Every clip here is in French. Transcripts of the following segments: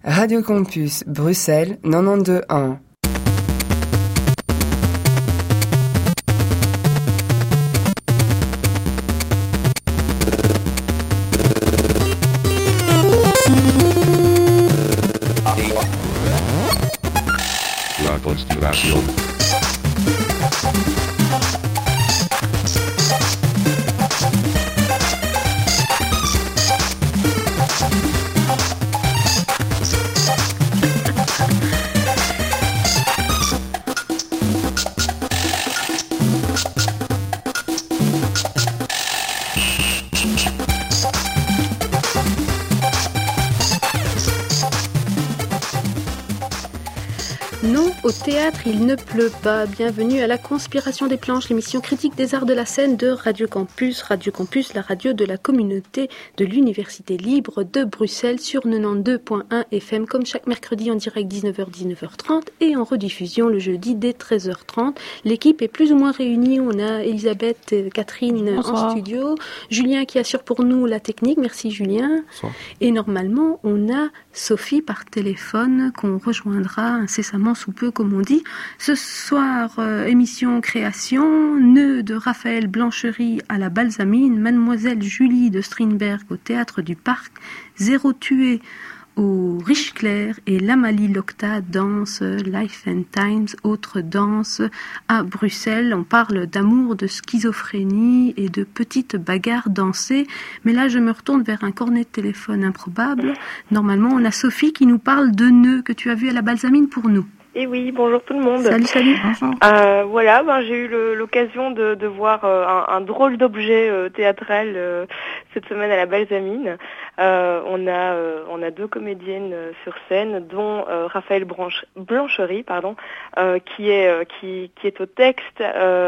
Radio Campus Bruxelles 92.1. La Constelación. Non, au théâtre, il ne pleut pas. Bienvenue à la Conspiration des planches, l'émission critique des arts de la scène de Radio Campus. Radio Campus, la radio de la communauté de l'Université libre de Bruxelles sur 92.1 FM, comme chaque mercredi en direct 19h, 19h30 et en rediffusion le jeudi dès 13h30. L'équipe est plus ou moins réunie. On a Elisabeth et Catherine en studio. Julien qui assure pour nous la technique. Merci Julien. Bonsoir. Et normalement, on a Sophie par téléphone qu'on rejoindra incessamment sous peu, comme on dit. Ce soir, émission création, Nœud de Raphaël Blancherie à la Balsamine, Mademoiselle Julie de Strindberg au Théâtre du Parc, Zéro tué au Richeclerc et l'Amalie Locta danse Life and Times, autre danse à Bruxelles. On parle d'amour, de schizophrénie et de petites bagarres dansées. Mais là, je me retourne vers un cornet de téléphone improbable. Normalement, on a Sophie qui nous parle de Nœud que tu as vu à la Balsamine pour nous. Et oui, bonjour tout le monde. Salut. Bonjour. Voilà, j'ai eu l'occasion de voir un drôle d'objet théâtral cette semaine à la Balsamine. On a deux comédiennes sur scène, dont Raphaël Blancherie, qui est au texte,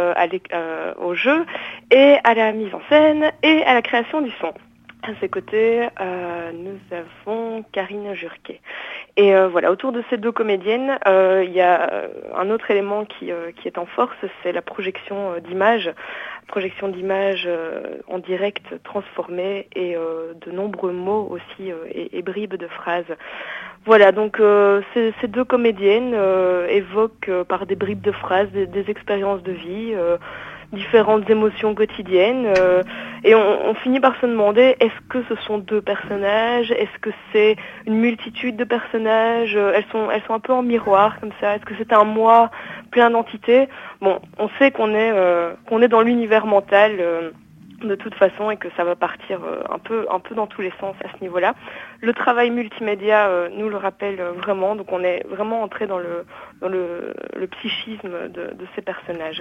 au jeu et à la mise en scène et à la création du son. À ses côtés, nous avons Karine Jurquet. Et voilà, autour de ces deux comédiennes, il y a un autre élément qui est en force, c'est la projection d'images. Projection d'images en direct transformée et de nombreux mots aussi et bribes de phrases. Voilà, donc ces deux comédiennes évoquent par des bribes de phrases des expériences de vie, différentes émotions quotidiennes, et on finit par se demander, est-ce que ce sont deux personnages, est-ce que c'est une multitude de personnages, elles sont un peu en miroir comme ça, est-ce que c'est un moi plein d'entités? Bon, on sait qu'on est dans l'univers mental de toute façon et que ça va partir un peu dans tous les sens à ce niveau-là. Le travail multimédia nous le rappelle vraiment, donc on est vraiment entré dans le psychisme de ces personnages.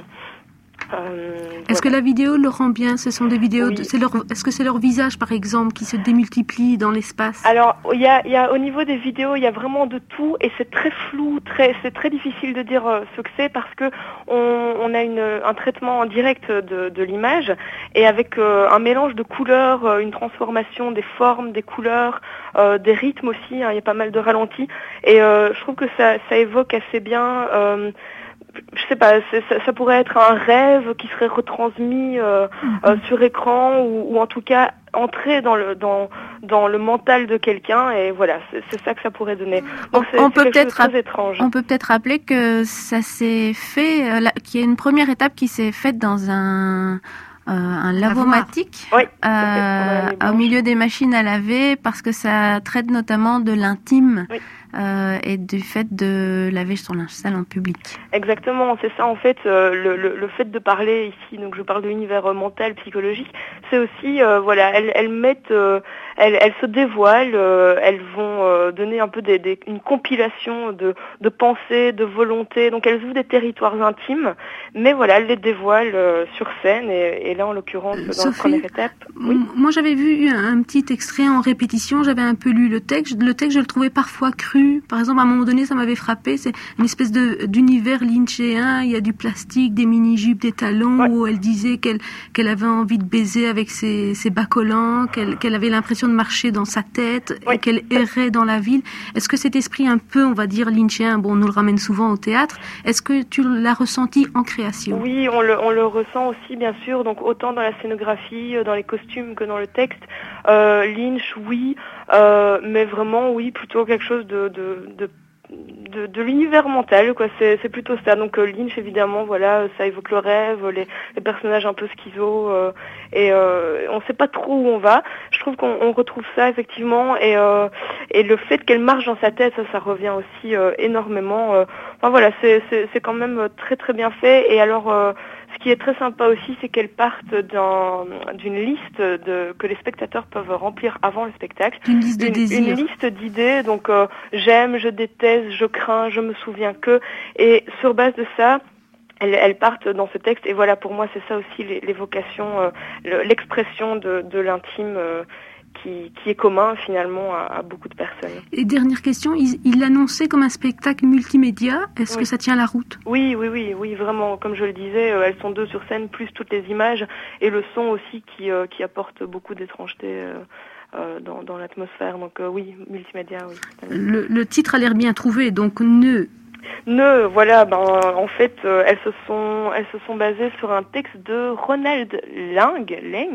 Est-ce que la vidéo le rend bien? Ce sont des vidéos. Oui. Est-ce que c'est leur visage, par exemple, qui se démultiplie dans l'espace? Alors, il y a au niveau des vidéos, il y a vraiment de tout et c'est très flou, c'est très difficile de dire ce que c'est parce que on a un traitement en direct de l'image et avec un mélange de couleurs, une transformation des formes, des couleurs, des rythmes aussi. Il y a pas mal de ralentis et je trouve que ça évoque assez bien. Je sais pas, ça pourrait être un rêve qui serait retransmis sur écran ou en tout cas entrer dans le mental de quelqu'un et voilà, c'est ça que ça pourrait donner. Donc c'est quelque chose de très étrange. On peut peut-être rappeler que ça s'est fait, qu'il y a une première étape qui s'est faite dans un lavomatique, oui, au milieu des machines à laver parce que ça traite notamment de l'intime. Oui. Et du fait de laver son linge sale en public. Exactement, c'est ça en fait, le fait de parler ici, donc je parle de l'univers mental, psychologique, c'est aussi, elles mettent, elles se dévoilent, elles vont donner un peu une compilation de pensées, de volontés, donc elles ouvrent des territoires intimes, mais voilà, elles les dévoilent sur scène, et là en l'occurrence, dans Sophie, la première étape. Oui. Moi j'avais vu un petit extrait en répétition, j'avais un peu lu le texte, je le trouvais parfois cru. Par exemple, à un moment donné, ça m'avait frappé. C'est une espèce d'univers lynchéen. Il y a du plastique, des mini-jupes, des talons, ouais. Où elle disait qu'elle avait envie de baiser avec ses bas collants, qu'elle avait l'impression de marcher dans sa tête, ouais. Et qu'elle errait dans la la ville. Est-ce que cet esprit un peu, on va dire, lynchien, on nous le ramène souvent au théâtre, est-ce que tu l'as ressenti en création? Oui, on le ressent aussi, bien sûr, donc autant dans la scénographie, dans les costumes que dans le texte. Lynch, oui, mais vraiment, oui, plutôt quelque chose de l'univers mental, quoi. C'est plutôt ça. Donc Lynch, évidemment, voilà, ça évoque le rêve, les personnages un peu schizo, et on sait pas trop où on va. Je trouve qu'on retrouve ça effectivement, et le fait qu'elle marche dans sa tête, ça revient aussi énormément. Enfin voilà, c'est quand même très très bien fait. Et alors ce qui est très sympa aussi, c'est qu'elles partent d'une liste que les spectateurs peuvent remplir avant le spectacle. Une liste de désirs. Une liste d'idées, donc j'aime, je déteste, je crains, je me souviens que. Et sur base de ça, elles partent dans ce texte. Et voilà, pour moi, c'est ça aussi l'évocation, l'expression de l'intime qui est commun finalement à beaucoup de personnes. Et dernière question, il l'annonçait comme un spectacle multimédia. Est-ce que ça tient la route? Oui, vraiment. Comme je le disais, elles sont 2 sur scène, plus toutes les images et le son aussi qui apporte beaucoup d'étrangeté dans l'atmosphère. Donc oui, multimédia, oui. Le titre a l'air bien trouvé, donc voilà, en fait, elles se sont basées sur un texte de Ronald Lang,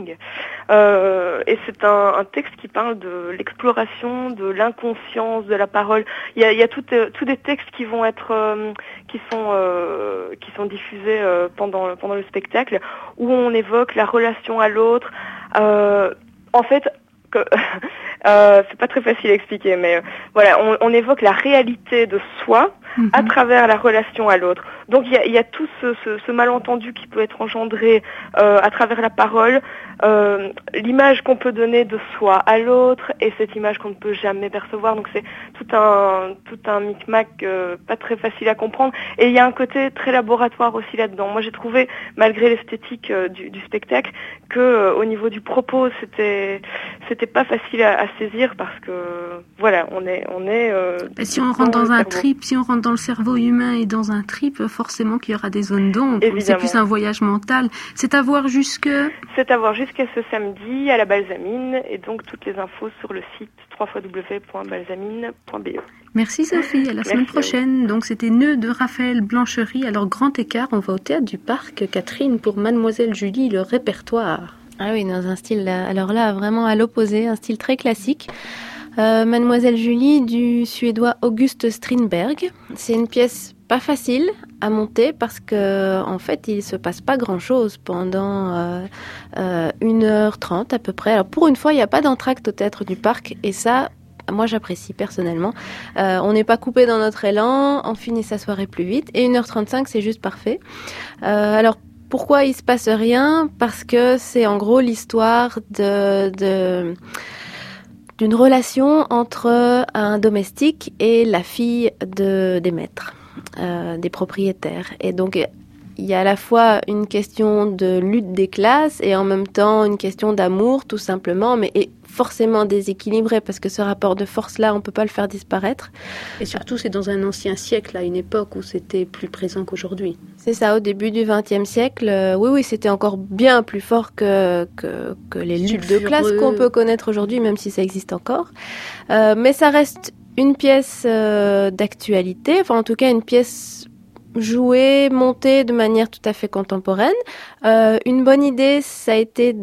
et c'est un texte qui parle de l'exploration de l'inconscience, de la parole. Il y a tous des textes qui vont être, qui sont diffusés pendant le spectacle, où on évoque la relation à l'autre. En fait, c'est pas très facile à expliquer, mais voilà, on évoque la réalité de soi à travers la relation à l'autre. Donc il y a tout ce malentendu qui peut être engendré à travers la parole, l'image qu'on peut donner de soi à l'autre et cette image qu'on ne peut jamais percevoir. Donc c'est tout un micmac pas très facile à comprendre. Et il y a un côté très laboratoire aussi là-dedans. Moi j'ai trouvé, malgré l'esthétique du spectacle, que au niveau du propos c'était pas facile à saisir parce que voilà, on est si on rentre dans un trip, si on rentre dans le cerveau humain et dans un trip, forcément qu'il y aura des zones d'ombre. C'est plus un voyage mental. C'est à voir jusqu'à ce samedi à la Balsamine, et donc toutes les infos sur le site www.balsamine.be. Merci Sophie, à la semaine prochaine. Donc c'était Nœud de Raphaël Blancherie. Alors grand écart, on va au théâtre du Parc. Catherine, pour Mademoiselle Julie, le répertoire. Ah oui, dans un style, alors là, vraiment à l'opposé, un style très classique. Mademoiselle Julie du suédois August Strindberg. C'est une pièce pas facile à monter parce que en fait il se passe pas grand chose pendant 1h30 à peu près. Alors pour une fois il n'y a pas d'entracte au théâtre du Parc et ça moi j'apprécie personnellement. On n'est pas coupé dans notre élan, on finit sa soirée plus vite et 1h35 c'est juste parfait. Alors pourquoi il se passe rien? Parce que c'est en gros l'histoire d'une relation entre un domestique et la fille des maîtres, des propriétaires. Et donc, il y a à la fois une question de lutte des classes et en même temps une question d'amour, tout simplement, mais forcément déséquilibré parce que ce rapport de force-là, on ne peut pas le faire disparaître. Et surtout, c'est dans un ancien siècle, à une époque où c'était plus présent qu'aujourd'hui. C'est ça, au début du XXe siècle, oui, c'était encore bien plus fort que les luttes de classe qu'on peut connaître aujourd'hui, même si ça existe encore. Mais ça reste une pièce d'actualité, enfin en tout cas une pièce jouée, montée de manière tout à fait contemporaine. Une bonne idée, ça a été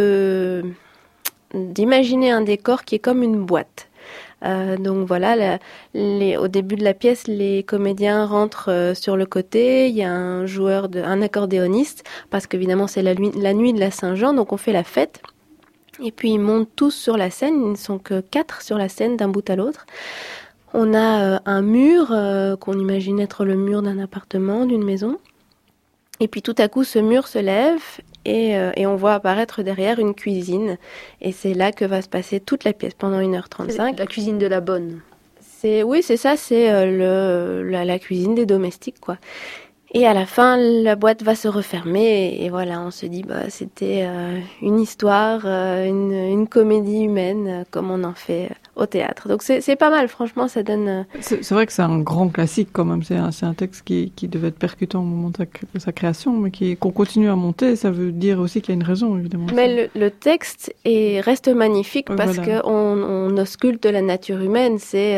d'imaginer un décor qui est comme une boîte. Donc voilà, au début de la pièce, les comédiens rentrent sur le côté. Il y a un accordéoniste, parce qu'évidemment c'est la nuit de la Saint-Jean, donc on fait la fête. Et puis ils montent tous sur la scène, ils ne sont que 4 sur la scène d'un bout à l'autre. On a un mur qu'on imagine être le mur d'un appartement, d'une maison. Et puis tout à coup, ce mur se lève et on voit apparaître derrière une cuisine. Et c'est là que va se passer toute la pièce pendant 1h35. La cuisine de la bonne. Oui, c'est ça, c'est la cuisine des domestiques, quoi. Et à la fin, la boîte va se refermer et voilà, on se dit c'était une histoire, une comédie humaine comme on en fait au théâtre. Donc c'est pas mal, franchement, ça donne... C'est vrai que c'est un grand classique quand même, c'est un texte qui devait être percutant au moment de sa création, mais qu'on continue à monter, ça veut dire aussi qu'il y a une raison, évidemment. Mais le texte reste magnifique parce qu'on ausculte la nature humaine, c'est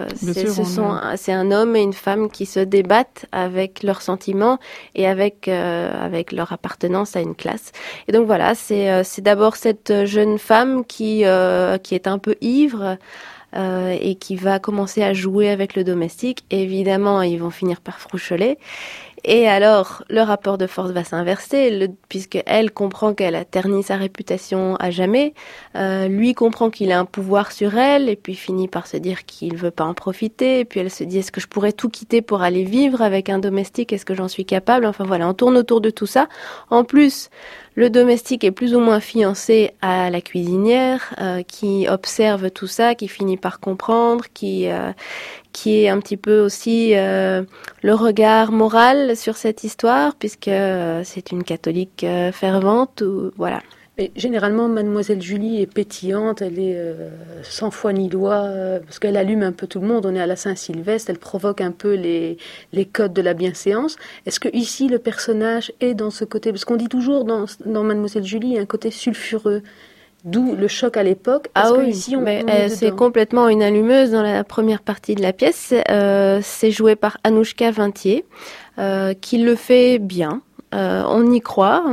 un homme et une femme qui se débattent avec leurs sentiments et avec leur appartenance à une classe. Et donc voilà, c'est d'abord cette jeune femme qui est un peu ivre et qui va commencer à jouer avec le domestique. Et évidemment, ils vont finir par froucholer. Et alors, le rapport de force va s'inverser, puisqu'elle comprend qu'elle a terni sa réputation à jamais. Lui comprend qu'il a un pouvoir sur elle, et puis finit par se dire qu'il veut pas en profiter. Et puis elle se dit, est-ce que je pourrais tout quitter pour aller vivre avec un domestique? Est-ce que j'en suis capable? Enfin voilà, on tourne autour de tout ça. En plus, le domestique est plus ou moins fiancé à la cuisinière, qui observe tout ça, qui finit par comprendre, qui est un petit peu aussi le regard moral sur cette histoire, puisque c'est une catholique fervente, voilà. Et généralement, Mademoiselle Julie est pétillante, elle est sans foi ni loi, parce qu'elle allume un peu tout le monde. On est à la Saint-Sylvestre, elle provoque un peu les codes de la bienséance. Est-ce que ici le personnage est dans ce côté, parce qu'on dit toujours dans Mademoiselle Julie, il y a un côté sulfureux, d'où le choc à l'époque. Ici, c'est complètement une allumeuse dans la première partie de la pièce. C'est joué par Anouchka Vintier, qui le fait bien. On y croit.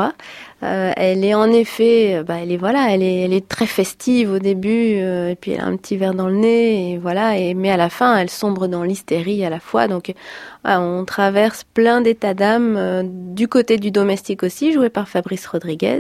Elle est en effet, elle est très festive au début, et puis elle a un petit verre dans le nez, et voilà. Mais à la fin, elle sombre dans l'hystérie à la fois. Donc, on traverse plein d'états d'âme du côté du domestique aussi, joué par Fabrice Rodriguez.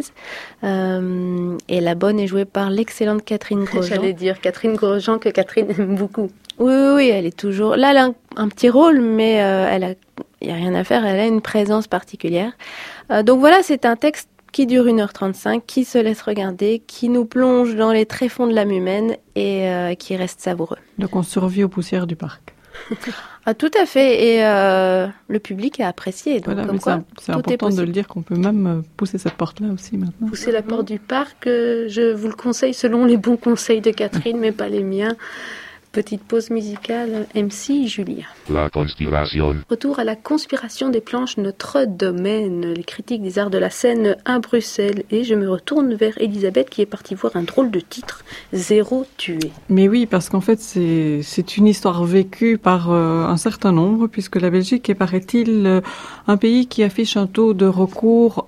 Et la bonne est jouée par l'excellente Catherine Grosjean. J'allais dire Catherine Grosjean, que Catherine aime beaucoup. Oui, elle est toujours là. Elle a un petit rôle, mais il y a rien à faire. Elle a une présence particulière. Donc voilà, c'est un texte qui dure 1h35, qui se laisse regarder, qui nous plonge dans les tréfonds de l'âme humaine et qui reste savoureux. Donc on survit aux poussières du parc. Tout à fait, et le public a apprécié. Donc voilà, c'est important de le dire qu'on peut même pousser cette porte-là aussi maintenant. Pousser la porte du parc, je vous le conseille selon les bons conseils de Catherine, mais pas les miens. Petite pause musicale, MC Julia. La conspiration. Retour à la conspiration des planches, notre domaine, les critiques des arts de la scène à Bruxelles. Et je me retourne vers Elisabeth qui est partie voir un drôle de titre, Zéro tué. Mais oui, parce qu'en fait, c'est une histoire vécue par un certain nombre, puisque la Belgique est, paraît-il, un pays qui affiche un taux de record,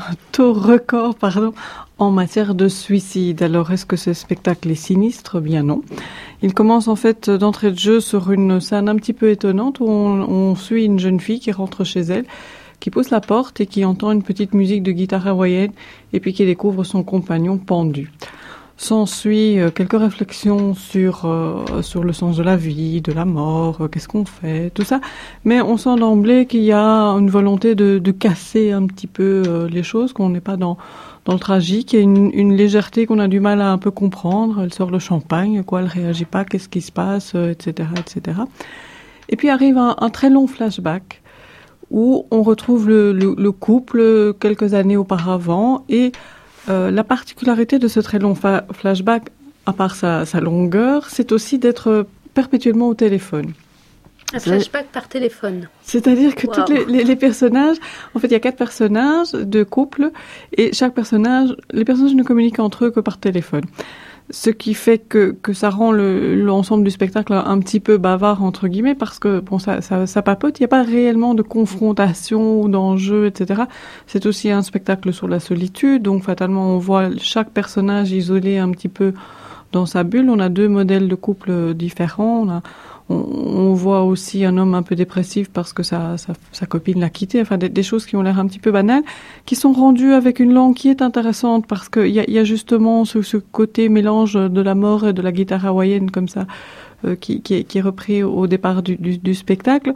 en matière de suicide. Alors, est-ce que ce spectacle est sinistre? Bien non. Il commence en fait d'entrée de jeu sur une scène un petit peu étonnante où on suit une jeune fille qui rentre chez elle, qui pousse la porte et qui entend une petite musique de guitare hawaïenne et puis qui découvre son compagnon pendu. S'ensuit quelques réflexions sur le sens de la vie, de la mort, qu'est-ce qu'on fait, tout ça. Mais on sent d'emblée qu'il y a une volonté de casser un petit peu les choses, qu'on n'est pas dans le tragique. Il y a une légèreté qu'on a du mal à un peu comprendre. Elle sort le champagne, elle réagit pas, qu'est-ce qui se passe, etc., etc. Et puis arrive un très long flashback où on retrouve le couple quelques années auparavant et la particularité de ce très long flashback, à part sa longueur, c'est aussi d'être perpétuellement au téléphone. Un flashback par téléphone. C'est-à-dire que tous les personnages, en fait, il y a 4 personnages de couple et les personnages ne communiquent entre eux que par téléphone. Ce qui fait que ça rend l'ensemble du spectacle un petit peu bavard, entre guillemets, parce que, bon, ça papote. Il n'y a pas réellement de confrontation ou d'enjeu, etc. C'est aussi un spectacle sur la solitude. Donc, fatalement, on voit chaque personnage isolé un petit peu dans sa bulle. On a 2 modèles de couple différents. On voit aussi un homme un peu dépressif parce que sa copine l'a quitté. Enfin, des choses qui ont l'air un petit peu banales, qui sont rendues avec une langue qui est intéressante parce qu'il y a justement ce côté mélange de la mort et de la guitare hawaïenne comme ça, qui est repris au départ du spectacle.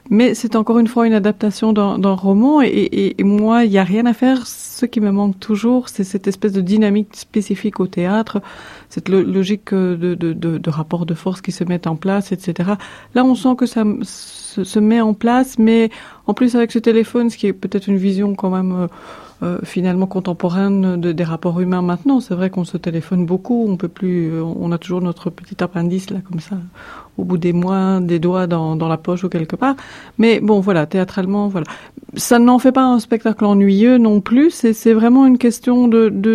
Mais c'est encore une fois une adaptation d'un roman et moi, il n'y a rien à faire. Ce qui me manque toujours, c'est cette espèce de dynamique spécifique au théâtre, cette logique de rapport de force qui se met en place, etc. Là, on sent que ça se met en place, mais en plus avec ce téléphone, ce qui est peut-être une vision quand même finalement contemporaine des rapports humains maintenant. C'est vrai qu'on se téléphone beaucoup, on peut plus, on a toujours notre petit appendice là comme ça au bout des doigts dans la poche ou quelque part. Mais bon, voilà, théâtralement, voilà. Ça n'en fait pas un spectacle ennuyeux non plus. C'est vraiment une question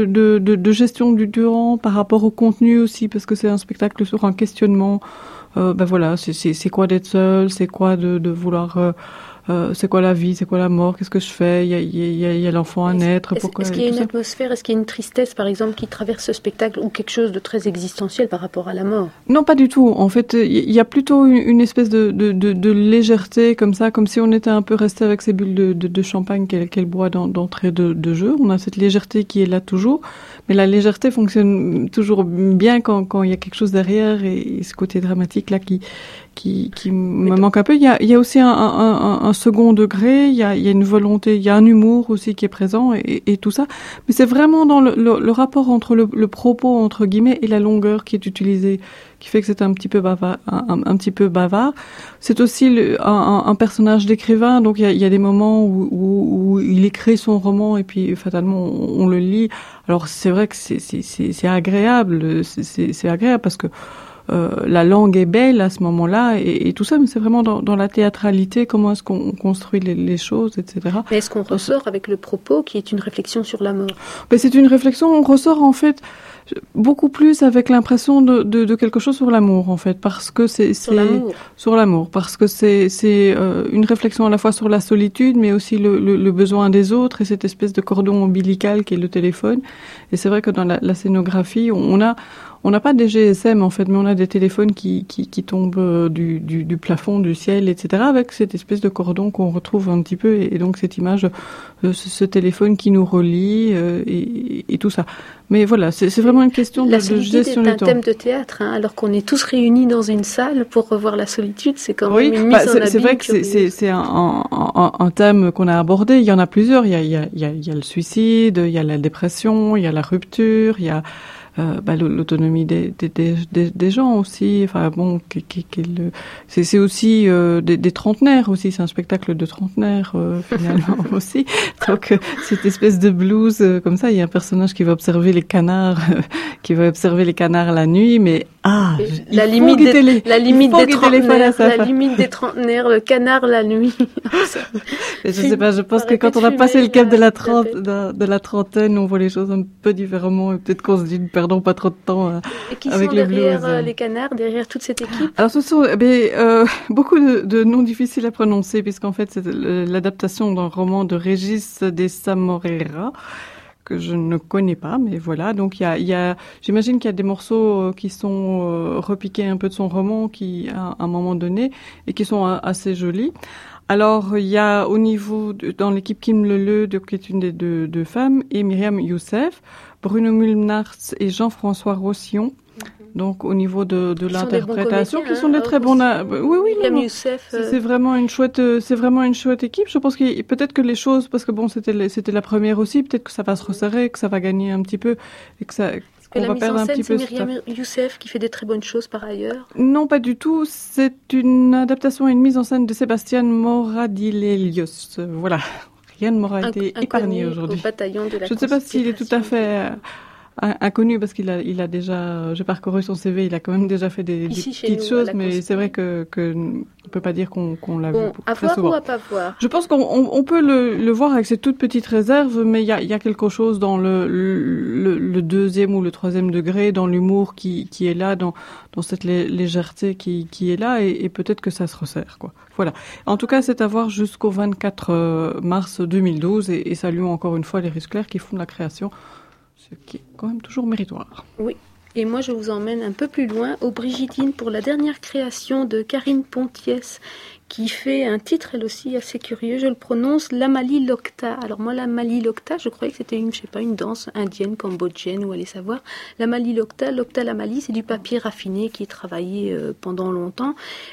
de gestion du temps par rapport au contenu aussi, parce que c'est un spectacle sur un questionnement. Voilà, c'est quoi d'être seul, c'est quoi de vouloir. C'est quoi la vie, c'est quoi la mort, qu'est-ce que je fais, il y a l'enfant à naître, pourquoi... Est-ce qu'il y a une atmosphère, est-ce qu'il y a une tristesse, par exemple, qui traverse ce spectacle, ou quelque chose de très existentiel par rapport à la mort? Non, pas du tout. En fait, il y a plutôt une espèce de légèreté, comme ça, comme si on était un peu resté avec ces bulles de champagne qu'elle boit d'entrée de jeu. On a cette légèreté qui est là toujours, mais la légèreté fonctionne toujours bien quand il y a quelque chose derrière, et ce côté dramatique là qui me manque un peu. Il y a aussi un second degré, il y a une volonté, il y a un humour aussi qui est présent et tout ça. Mais c'est vraiment dans le rapport entre le propos, entre guillemets, et la longueur qui est utilisée, qui fait que c'est un petit peu bavard. C'est aussi un personnage d'écrivain, donc il y a des moments où il écrit son roman et puis fatalement on le lit. Alors c'est vrai que c'est agréable, c'est agréable parce que la langue est belle à ce moment-là et tout ça, mais c'est vraiment dans la théâtralité, comment est-ce qu'on construit les choses, etc. Mais est-ce qu'on ressort avec le propos qui est une réflexion sur la mort? C'est une réflexion, on ressort en fait beaucoup plus avec l'impression de quelque chose sur l'amour en fait, parce que c'est sur l'amour, parce que c'est une réflexion à la fois sur la solitude, mais aussi le besoin des autres et cette espèce de cordon ombilical qui est le téléphone. Et c'est vrai que dans la scénographie, on n'a pas des GSM en fait, mais on a des téléphones qui tombent du plafond, du ciel, etc. avec cette espèce de cordon qu'on retrouve un petit peu et donc cette image, ce téléphone qui nous relie et tout ça. Mais voilà, c'est vraiment une question de gestion du temps. La solitude est un thème de théâtre, hein, alors qu'on est tous réunis dans une salle pour revoir la solitude, c'est quand même une mise en abîme. C'est vrai que c'est un thème qu'on a abordé. Il y en a plusieurs. Il y a le suicide, il y a la dépression, il y a la rupture, il y a l'autonomie des gens aussi. Enfin bon, c'est aussi des trentenaires aussi. C'est un spectacle de trentenaires finalement aussi. Donc cette espèce de blues comme ça. Il y a un personnage qui va observer les canards, la nuit, mais la limite des trentenaires, le canard la nuit. Je sais pas. Je pense que quand on a passé le cap de la trentaine, on voit les choses un peu différemment et peut-être qu'on se dit perdons pas trop de temps et qui avec sont le derrière blues. Les canards, derrière toute cette équipe? Alors ce sont beaucoup de noms difficiles à prononcer puisqu'en fait c'est l'adaptation d'un roman de Régis Dessa Moreira que je ne connais pas, mais voilà. Donc j'imagine qu'il y a des morceaux qui sont repiqués un peu de son roman qui à un moment donné et qui sont assez jolis. Alors, il y a au niveau, dans l'équipe Kim Leleu, qui est une des deux femmes, et Myriam Youssef, Bruno Mulnars et Jean-François Rossillon. Donc, au niveau de l'interprétation, qui sont des très bons... Oui, non. Youssef, c'est vraiment une chouette équipe. Je pense que peut-être que les choses, parce que bon, c'était la première aussi, peut-être que ça va se resserrer, que ça va gagner un petit peu, et que ça... On va perdre un petit peu. C'est Myriam Youssef qui fait des très bonnes choses par ailleurs. Non, pas du tout. C'est une adaptation et une mise en scène de Sébastien Moradilelios. Voilà. Rien ne m'aura été épargné aujourd'hui. Je ne sais pas s'il est tout à fait inconnu parce qu'il a déjà, j'ai parcouru son CV, il a quand même déjà fait des petites choses, mais c'est vrai que on peut pas dire qu'on l'a vu très souvent. À voir ou à pas voir? Je pense qu'on peut le voir avec ses toutes petites réserves, mais il y a quelque chose dans le deuxième ou le troisième degré, dans l'humour qui est là, dans cette légèreté qui est là, et peut-être que ça se resserre, quoi. Voilà. En tout cas, c'est à voir jusqu'au 24 mars 2012, et saluons encore une fois les Rusclair qui font de la création, ce qui est quand même toujours méritoire. Oui. Et moi, je vous emmène un peu plus loin, au Brigitine, pour la dernière création de Karine Pontiès, qui fait un titre, elle aussi, assez curieux. Je le prononce Lamali Lokta. Alors moi, Lamali Lokta, je croyais que c'était une danse indienne, cambodgienne, ou allez savoir. Lamali Lokta, Lokta Lamali, c'est du papier raffiné qui est travaillé pendant longtemps.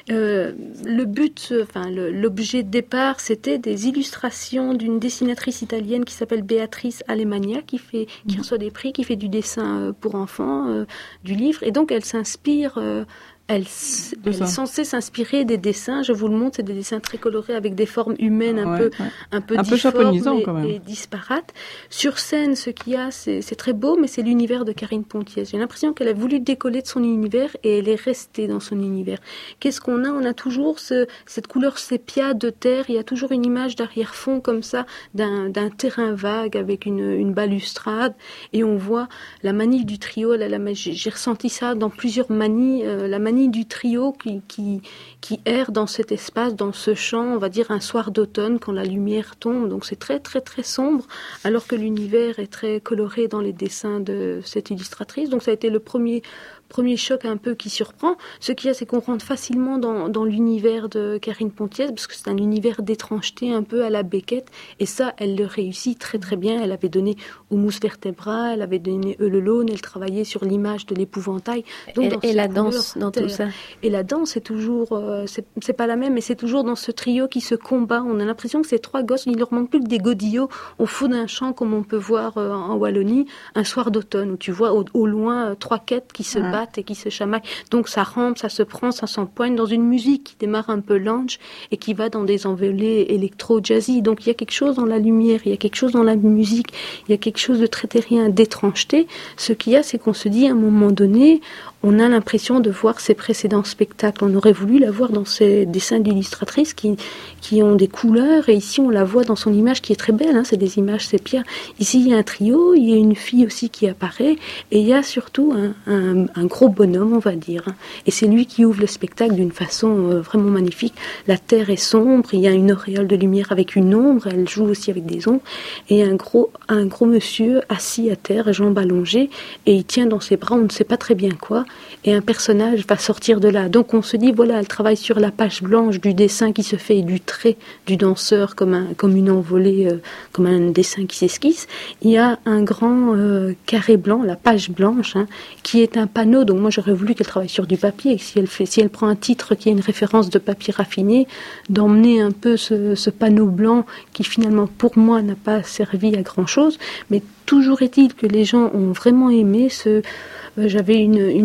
L'objet de départ, c'était des illustrations d'une dessinatrice italienne qui s'appelle Beatrice Alemagna, qui reçoit des prix, qui fait du dessin pour enfants, du livre. Et donc, elle s'inspire... Elle est censée s'inspirer des dessins. Je vous le montre, c'est des dessins très colorés avec des formes humaines un peu difformes et disparates. Sur scène, ce qu'il y a, c'est très beau, mais c'est l'univers de Karine Pontiès. J'ai l'impression qu'elle a voulu décoller de son univers et elle est restée dans son univers. Qu'est-ce qu'on a ? On a toujours cette couleur sépia de terre. Il y a toujours une image d'arrière-fond comme ça, d'un terrain vague avec une balustrade. Et on voit la manie du trio. J'ai ressenti ça dans plusieurs manies. La manie du trio qui erre dans cet espace, dans ce champ, on va dire un soir d'automne quand la lumière tombe. Donc c'est très très très sombre, alors que l'univers est très coloré dans les dessins de cette illustratrice. Donc ça a été le premier choc un peu qui surprend. Ce qu'il y a, c'est qu'on rentre facilement dans l'univers de Karine Pontiès, parce que c'est un univers d'étrangeté un peu à la Beckett, et ça, elle le réussit très très bien. Elle avait donné Humus Vertebra, elle avait donné Eulelone, elle travaillait sur l'image de l'épouvantail. Donc, et la danse dans tout ça. Et la danse, c'est toujours, c'est pas la même, mais c'est toujours dans ce trio qui se combat. On a l'impression que ces trois gosses, il leur manque plus que des godillots au fond d'un champ, comme on peut voir en Wallonie, un soir d'automne, où tu vois au loin trois quêtes qui se battent et qui se chamaillent. Donc ça rampe, ça se prend, ça s'empoigne dans une musique qui démarre un peu lounge et qui va dans des envolées électro-jazzy. Donc il y a quelque chose dans la lumière, il y a quelque chose dans la musique, il y a quelque chose de très terrien, d'étrangeté. Ce qu'il y a, c'est qu'on se dit à un moment donné, on a l'impression de voir ses précédents spectacles. On aurait voulu la voir dans ces dessins d'illustratrices qui ont des couleurs, et ici on la voit dans son image qui est très belle, c'est des images sépia. Ici il y a un trio, il y a une fille aussi qui apparaît, et il y a surtout un gros bonhomme, on va dire. Et c'est lui qui ouvre le spectacle d'une façon vraiment magnifique. La terre est sombre, il y a une auréole de lumière avec une ombre, elle joue aussi avec des ombres, et un gros monsieur assis à terre, jambes allongées, et il tient dans ses bras, on ne sait pas très bien quoi, et un personnage va sortir de là. Donc on se dit, voilà, elle travaille sur la page blanche du dessin qui se fait et du trait du danseur comme une envolée, comme un dessin qui s'esquisse. Il y a un grand carré blanc, la page blanche, qui est un panneau. Donc moi j'aurais voulu qu'elle travaille sur du papier, si elle prend un titre qui est une référence de papier raffiné, d'emmener un peu ce panneau blanc qui finalement pour moi n'a pas servi à grand chose, mais toujours est-il que les gens ont vraiment aimé j'avais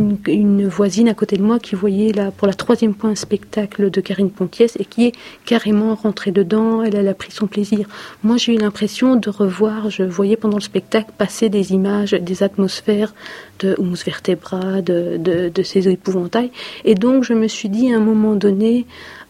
une voisine à côté de moi qui voyait pour la 3e fois un spectacle de Karine Pontiès et qui est carrément rentrée dedans, elle a pris son plaisir. Moi j'ai eu l'impression de revoir, je voyais pendant le spectacle passer des images, des atmosphères de Humus Vertebra, de ces épouvantails, et donc je me suis dit à un moment donné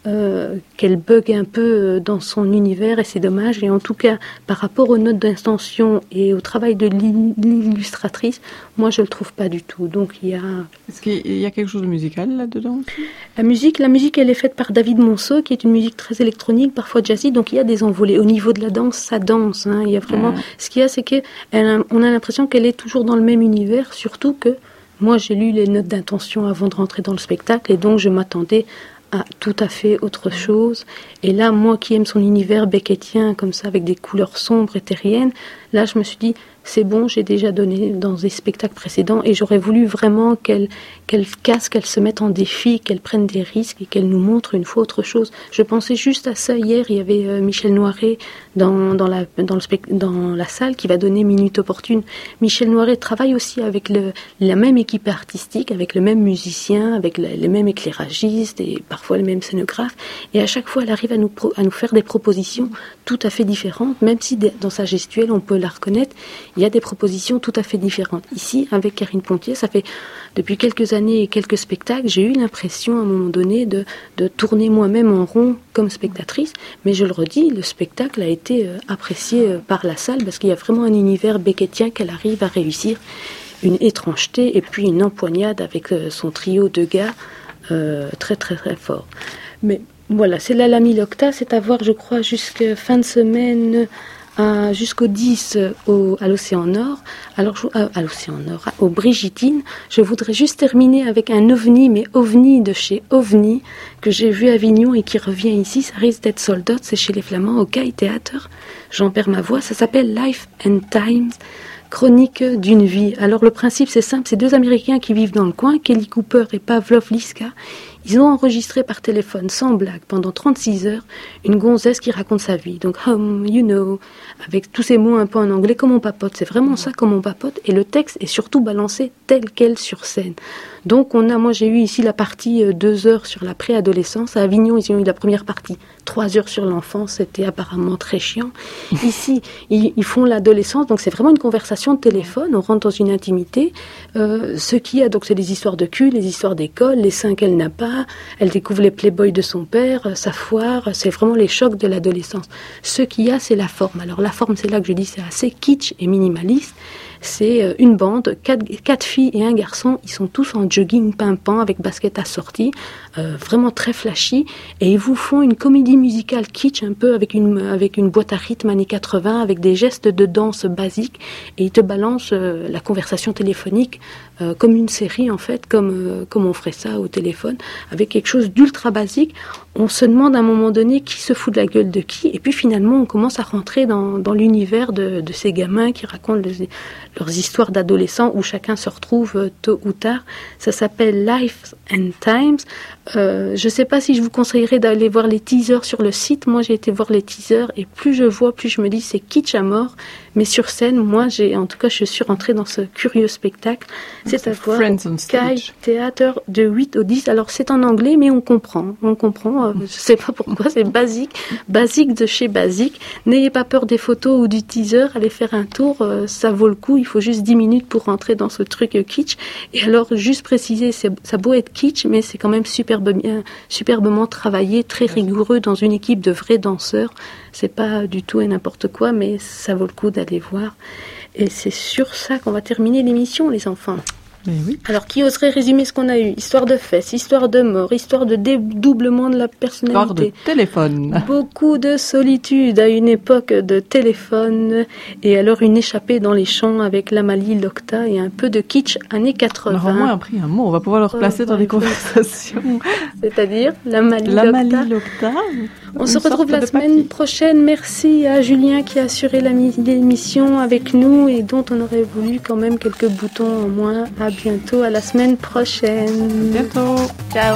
qu'elle bug un peu dans son univers, et c'est dommage. Et en tout cas, par rapport aux notes d'intention et au travail de l'illustratrice, moi je le trouve pas du tout. Donc il y a... Est-ce qu'il y a quelque chose de musical là-dedans aussi ? La musique, elle est faite par David Monceau, qui est une musique très électronique, parfois jazzy. Donc il y a des envolées. Au niveau de la danse, ça danse. Il y a vraiment. Ce qu'il y a, c'est on a l'impression qu'elle est toujours dans le même univers, surtout que moi j'ai lu les notes d'intention avant de rentrer dans le spectacle, et donc je m'attendais à tout à fait autre chose. Et là, moi qui aime son univers beckettien, comme ça, avec des couleurs sombres et terriennes, là, je me suis dit, c'est bon, j'ai déjà donné dans des spectacles précédents, et j'aurais voulu vraiment qu'elle casse, qu'elle se mette en défi, qu'elle prenne des risques et qu'elle nous montre une fois autre chose. Je pensais juste à ça hier. Il y avait Michel Noiret dans la salle qui va donner Minute Opportune. Michel Noiret travaille aussi avec la même équipe artistique, avec le même musicien, avec les mêmes éclairagistes et parfois les mêmes scénographes. Et à chaque fois, elle arrive à nous faire des propositions tout à fait différentes, même si dans sa gestuelle, on peut la reconnaître. Il y a des propositions tout à fait différentes. Ici, avec Karine Pontiès, ça fait depuis quelques années et quelques spectacles, j'ai eu l'impression à un moment donné de tourner moi-même en rond comme spectatrice. Mais je le redis, le spectacle a été apprécié par la salle parce qu'il y a vraiment un univers beckettien qu'elle arrive à réussir. Une étrangeté et puis une empoignade avec son trio de gars très très très fort. Mais voilà, c'est la Lamali Lokta, c'est à voir je crois jusqu'à fin de semaine jusqu'au 10 à l'océan Nord. Alors, à l'océan Nord, aux Brigitines. Je voudrais juste terminer avec un ovni, mais ovni de chez OVNI, que j'ai vu à Avignon et qui revient ici. Ça risque d'être sold out, c'est chez les Flamands, au Kai Theater. J'en perds ma voix. Ça s'appelle Life and Times. Chronique d'une vie. Alors le principe c'est simple, c'est deux Américains qui vivent dans le coin, Kelly Cooper et Pavlov Liska. Ils ont enregistré par téléphone, sans blague, pendant 36 heures, une gonzesse qui raconte sa vie. Donc, you know, avec tous ces mots un peu en anglais, comme on papote. C'est vraiment ça, comme on papote. Et le texte est surtout balancé tel quel sur scène. Donc, moi j'ai eu ici la partie 2 heures sur la préadolescence. À Avignon, ils ont eu la première partie 3 heures sur l'enfance. C'était apparemment très chiant. Ici, ils font l'adolescence. Donc, c'est vraiment une conversation de téléphone. On rentre dans une intimité. Ce qu'il y a, donc, c'est des histoires de cul, les histoires d'école, les seins qu'elle n'a pas. Elle découvre les Playboys de son père, sa foire, c'est vraiment les chocs de l'adolescence. Ce qu'il y a, c'est la forme. Alors la forme, c'est là que je dis, c'est assez kitsch et minimaliste. C'est une bande, 4 filles et un garçon, ils sont tous en jogging pimpant avec basket assorti, vraiment très flashy, et ils vous font une comédie musicale kitsch, un peu avec une boîte à rythme années 80, avec des gestes de danse basiques, et ils te balancent la conversation téléphonique comme une série en fait, comme on ferait ça au téléphone, avec quelque chose d'ultra basique. On se demande à un moment donné qui se fout de la gueule de qui, et puis finalement on commence à rentrer dans l'univers de ces gamins qui racontent leurs histoires d'adolescents où chacun se retrouve tôt ou tard. Ça s'appelle Life and Times. Je ne sais pas si je vous conseillerais d'aller voir les teasers sur le site. Moi j'ai été voir les teasers et plus je vois, plus je me dis c'est kitsch à mort. Mais sur scène, moi je suis rentrée dans ce curieux spectacle. C'est à voir Kai Theater de 8 au 10. Alors c'est en anglais mais on comprend. Je ne sais pas pourquoi, c'est basique de chez basique. N'ayez pas peur des photos ou du teaser, allez faire un tour, ça vaut le coup. Il faut juste 10 minutes pour rentrer dans ce truc kitsch. Et alors, juste préciser, ça a beau être kitsch, mais c'est quand même superbement travaillé, très rigoureux dans une équipe de vrais danseurs. C'est pas du tout et n'importe quoi, mais ça vaut le coup d'aller voir. Et c'est sur ça qu'on va terminer l'émission, les enfants. Mais oui. Alors, qui oserait résumer ce qu'on a eu? Histoire de fesses, histoire de mort, histoire de dédoublement de la personnalité. Histoire de téléphone. Beaucoup de solitude à une époque de téléphone. Et alors, une échappée dans les champs avec l'Amalie Locta et un peu de kitsch années 80. On a vraiment appris un mot, on va pouvoir le replacer dans les conversations. C'est-à-dire l'Amalie Locta. On se retrouve la semaine prochaine. Merci à Julien qui a assuré l'émission avec nous et dont on aurait voulu quand même quelques boutons en moins. À bientôt, à la semaine prochaine. Bientôt. Ciao.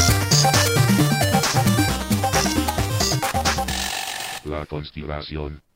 La conspiración.